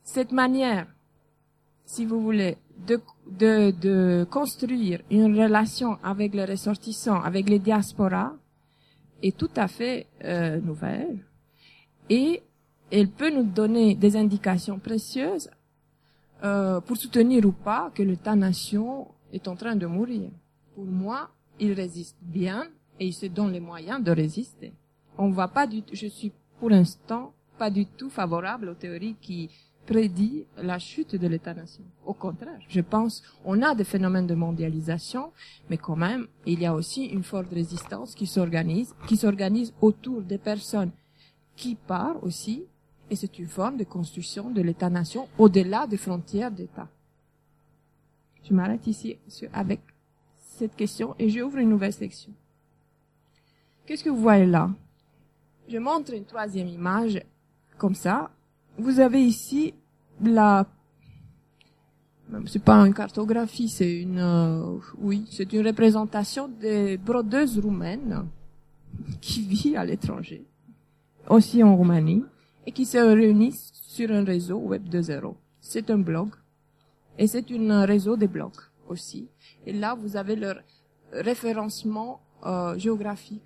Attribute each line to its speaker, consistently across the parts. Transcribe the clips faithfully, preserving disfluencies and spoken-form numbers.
Speaker 1: cette manière, si vous voulez, de, de, de construire une relation avec les ressortissants, avec les diasporas, est tout à fait euh, nouvelle. Et elle peut nous donner des indications précieuses euh, pour soutenir ou pas que l'État-nation est en train de mourir. Pour moi, il résiste bien et il se donne les moyens de résister. On va pas du tout, je suis pour l'instant pas du tout favorable aux théories qui prédit la chute de l'État-nation. Au contraire, je pense, on a des phénomènes de mondialisation, mais quand même, il y a aussi une forte résistance qui s'organise, qui s'organise autour des personnes qui partent aussi, et c'est une forme de construction de l'État-nation au-delà des frontières d'État. Je m'arrête ici avec cette question et j'ouvre une nouvelle section. Qu'est-ce que vous voyez là? Je montre une troisième image, comme ça. Vous avez ici la, c'est pas une cartographie, c'est une, euh, oui, c'est une représentation des brodeuses roumaines qui vivent à l'étranger, aussi en Roumanie, et qui se réunissent sur un réseau Web deux point zéro. C'est un blog, et c'est un réseau de blogs aussi. Et là, vous avez leur référencement euh, géographique.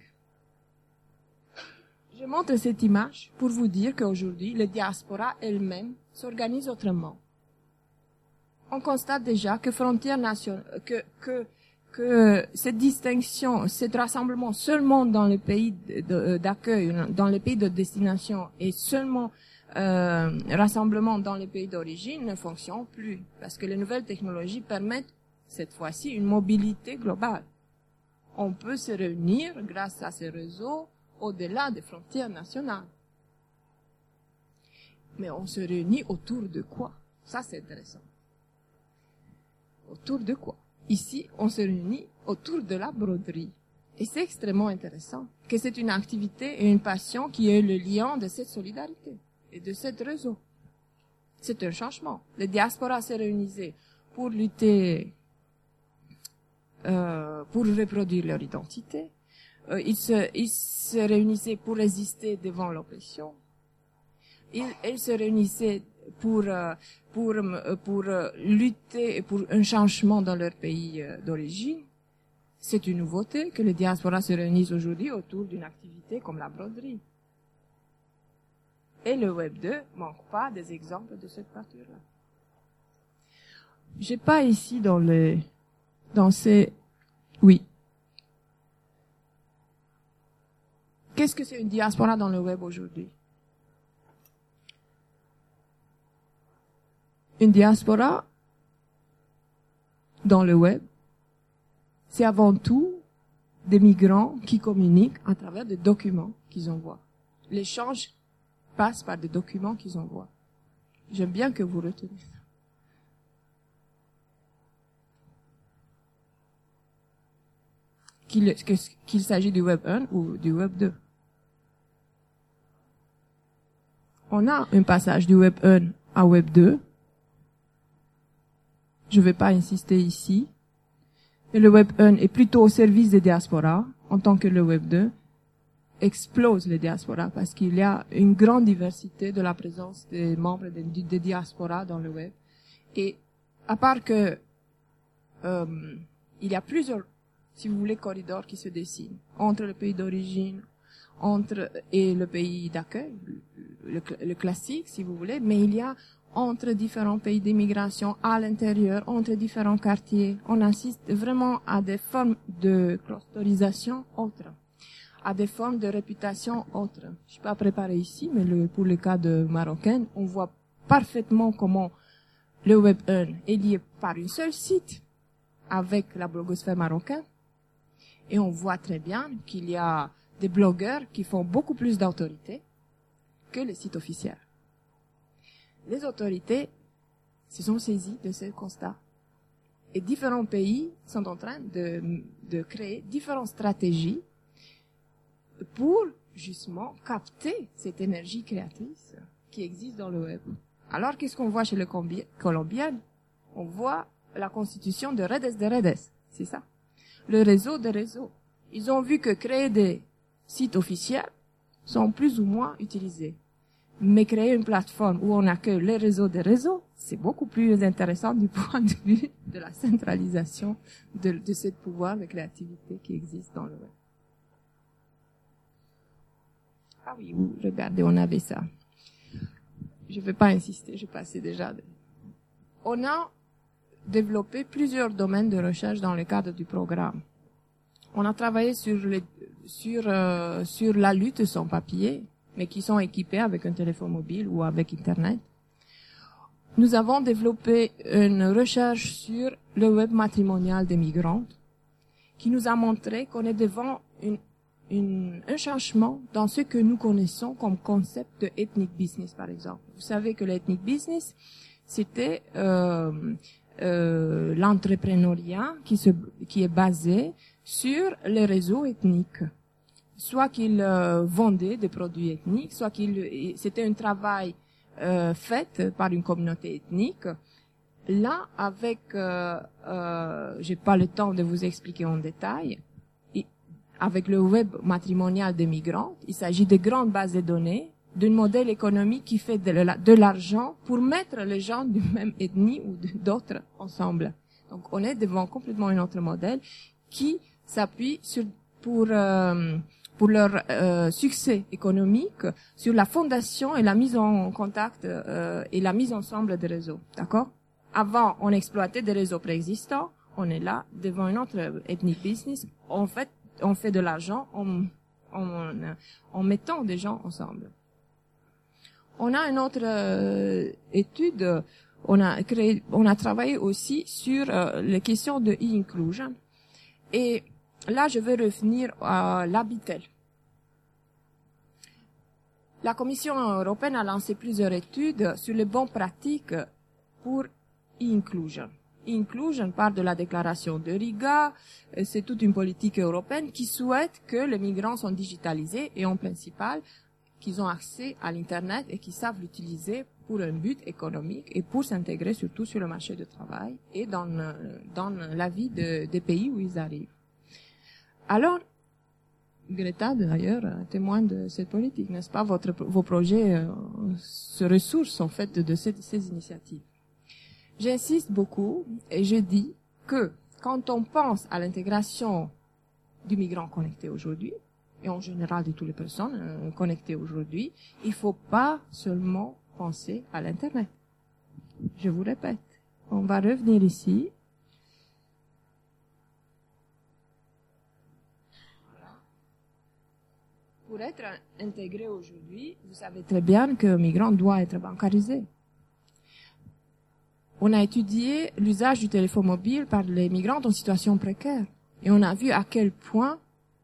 Speaker 1: Je montre cette image pour vous dire qu'aujourd'hui, les diasporas elles-mêmes s'organisent autrement. On constate déjà que frontières nationales, que, que, que cette distinction, cet rassemblement seulement dans les pays d'accueil, dans les pays de destination et seulement euh, rassemblement dans les pays d'origine ne fonctionne plus. Parce que les nouvelles technologies permettent, cette fois-ci, une mobilité globale. On peut se réunir grâce à ces réseaux au-delà des frontières nationales. Mais on se réunit autour de quoi? Ça, c'est intéressant. Autour de quoi? Ici, on se réunit autour de la broderie. Et c'est extrêmement intéressant que c'est une activité et une passion qui est le lien de cette solidarité et de ce réseau. C'est un changement. Les diasporas se réunissaient pour lutter, euh, pour reproduire leur identité. Euh, ils, se, ils se réunissaient pour résister devant l'oppression. Ils, ils se réunissaient pour euh, pour pour euh, lutter pour un changement dans leur pays euh, d'origine. C'est une nouveauté que les diasporas se réunissent aujourd'hui autour d'une activité comme la broderie. Et le Web deux manque pas des exemples de cette nature-là. J'ai pas ici dans les dans ces oui. Qu'est-ce que c'est une diaspora dans le web aujourd'hui? Une diaspora dans le web, c'est avant tout des migrants qui communiquent à travers des documents qu'ils envoient. L'échange passe par des documents qu'ils envoient. J'aime bien que vous reteniez ça. Qu'il, qu'il s'agit du Web un ou du Web deux. On a un passage du Web un à Web deux. Je ne vais pas insister ici. Et le Web un est plutôt au service des diasporas, en tant que le Web deux explose les diasporas, parce qu'il y a une grande diversité de la présence des membres des, des diasporas dans le Web. Et à part que euh, il y a plusieurs, si vous voulez, corridors qui se dessinent entre le pays d'origine, entre et le pays d'accueil, le, le classique, si vous voulez, mais il y a entre différents pays d'immigration à l'intérieur, entre différents quartiers. On assiste vraiment à des formes de clusterisation autres, à des formes de réputation autres. Je suis pas préparée ici, mais le, pour le cas de Marocaine, on voit parfaitement comment le Web un est lié par un seul site avec la blogosphère marocaine. Et on voit très bien qu'il y a des blogueurs qui font beaucoup plus d'autorité que les sites officiels. Les autorités se sont saisies de ce constat. Et différents pays sont en train de, de créer différentes stratégies pour, justement, capter cette énergie créatrice qui existe dans le web. Alors, qu'est-ce qu'on voit chez les Colombiens? On voit la constitution de redes de redes. C'est ça. Le réseau de réseaux. Ils ont vu que créer des sites officiels sont plus ou moins utilisés. Mais créer une plateforme où on accueille les réseaux des réseaux, c'est beaucoup plus intéressant du point de vue de la centralisation de, de ce pouvoir de créativité qui existe dans le web. Ah oui, regardez, on avait ça. Je ne vais pas insister, je passais déjà. On a développé plusieurs domaines de recherche dans le cadre du programme. On a travaillé sur, les, sur, euh, sur la lutte sans papier, mais qui sont équipés avec un téléphone mobile ou avec Internet. Nous avons développé une recherche sur le web matrimonial des migrantes, qui nous a montré qu'on est devant une, une, un changement dans ce que nous connaissons comme concept de ethnic business, par exemple. Vous savez que l'ethnic business, c'était euh, euh, l'entrepreneuriat qui, se, qui est basé sur les réseaux ethniques. Soit qu'ils euh, vendaient des produits ethniques, soit qu'il c'était un travail euh, fait par une communauté ethnique. Là, avec, euh, euh, j'ai pas le temps de vous expliquer en détail, et avec le web matrimonial des migrants, il s'agit de grandes bases de données, d'un modèle économique qui fait de, la, de l'argent pour mettre les gens du même ethnie ou d'autres ensemble. Donc, on est devant complètement un autre modèle qui s'appuie sur pour euh, pour leur euh, succès économique sur la fondation et la mise en contact euh, et la mise ensemble des réseaux. D'accord? Avant, on exploitait des réseaux préexistants. On est là devant une autre ethnic business. En fait, on fait de l'argent en, en, en mettant des gens ensemble. On a une autre euh, étude. On a créé, on a travaillé aussi sur euh, les questions de e-inclusion. Et là, je vais revenir à l'Habitel. La Commission européenne a lancé plusieurs études sur les bonnes pratiques pour e-inclusion. E-inclusion part de la déclaration de Riga. C'est toute une politique européenne qui souhaite que les migrants sont digitalisés et en principal qu'ils ont accès à l'Internet et qu'ils savent l'utiliser pour un but économique et pour s'intégrer surtout sur le marché du travail et dans, dans la vie de, des pays où ils arrivent. Alors, Greta, d'ailleurs, témoin de cette politique, n'est-ce pas? Votre, vos projets euh, se ressourcent en fait de, de ces, de ces initiatives. J'insiste beaucoup et je dis que quand on pense à l'intégration du migrant connecté aujourd'hui, et en général de toutes les personnes euh, connectées aujourd'hui, il ne faut pas seulement penser à l'Internet. Je vous répète, on va revenir ici. Pour être intégré aujourd'hui, vous savez très bien qu'un migrant doit être bancarisé. On a étudié l'usage du téléphone mobile par les migrants en situation précaire. Et on a vu à quel point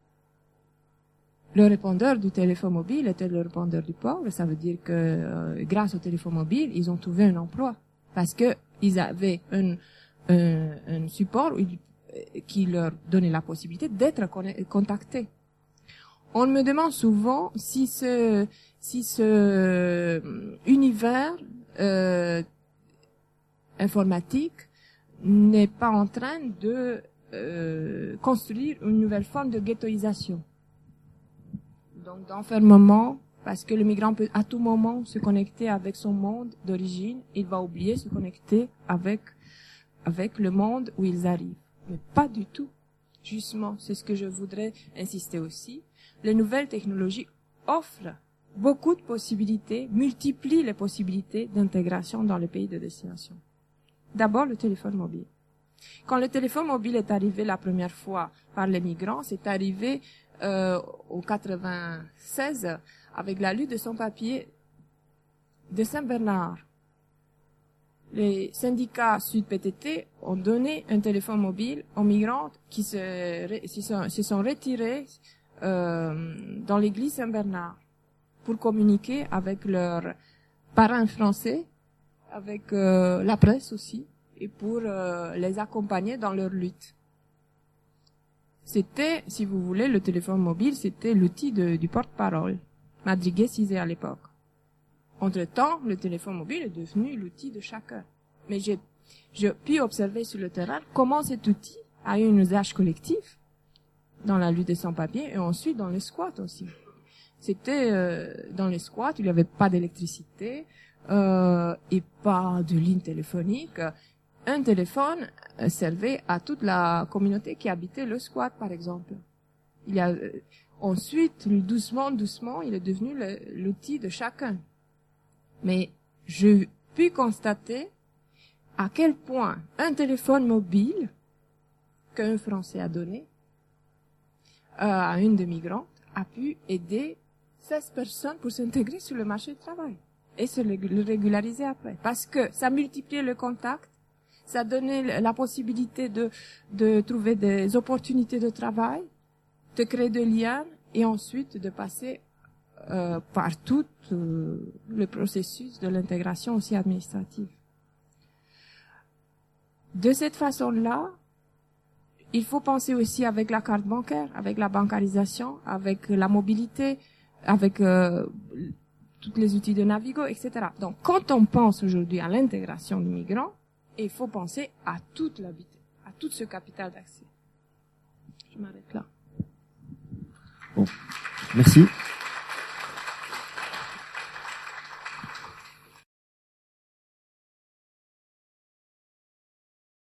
Speaker 1: le répondeur du téléphone mobile était le répondeur du pauvre. Ça veut dire que euh, grâce au téléphone mobile, ils ont trouvé un emploi. Parce que ils avaient un, un, un support qui leur donnait la possibilité d'être contactés. On me demande souvent si ce, si ce univers euh, informatique n'est pas en train de euh, construire une nouvelle forme de ghettoisation. Donc d'enfermement, parce que le migrant peut à tout moment se connecter avec son monde d'origine, il va oublier se connecter avec avec le monde où ils arrivent. Mais pas du tout. Justement, c'est ce que je voudrais insister aussi. Les nouvelles technologies offrent beaucoup de possibilités, multiplient les possibilités d'intégration dans les pays de destination. D'abord, le téléphone mobile. Quand le téléphone mobile est arrivé la première fois par les migrants, c'est arrivé euh, au quatre-vingt-seize avec la lutte de sans-papiers de Saint-Bernard. Les syndicats Sud-P T T ont donné un téléphone mobile aux migrants qui se, se, sont, se sont retirés euh, dans l'église Saint-Bernard pour communiquer avec leurs parrains français, avec euh, la presse aussi, et pour euh, les accompagner dans leur lutte. C'était, si vous voulez, le téléphone mobile, c'était l'outil de, du porte-parole, Madrigues Cizé à l'époque. Entre-temps, le téléphone mobile est devenu l'outil de chacun. Mais j'ai, j'ai pu observer sur le terrain comment cet outil a eu un usage collectif dans la lutte des sans-papiers et ensuite dans le squat aussi. C'était euh, dans les squats, il n'y avait pas d'électricité euh, et pas de ligne téléphonique. Un téléphone euh, servait à toute la communauté qui habitait le squat, par exemple. Il y a euh, ensuite, doucement, doucement, il est devenu le, l'outil de chacun. Mais je puis constater à quel point un téléphone mobile qu'un Français a donné euh, à une des migrantes a pu aider seize personnes pour s'intégrer sur le marché du travail et se le régulariser après. Parce que ça multipliait le contact, ça donnait la possibilité de, de trouver des opportunités de travail, de créer des liens et ensuite de passer euh, par tout euh, le processus de l'intégration aussi administrative. De cette façon-là, il faut penser aussi avec la carte bancaire, avec la bancarisation, avec la mobilité, avec euh, tous les outils de Navigo, et cetera. Donc, quand on pense aujourd'hui à l'intégration des migrants, il faut penser à toute l'habité, à tout ce capital d'accès. Je m'arrête là.
Speaker 2: Bon, merci.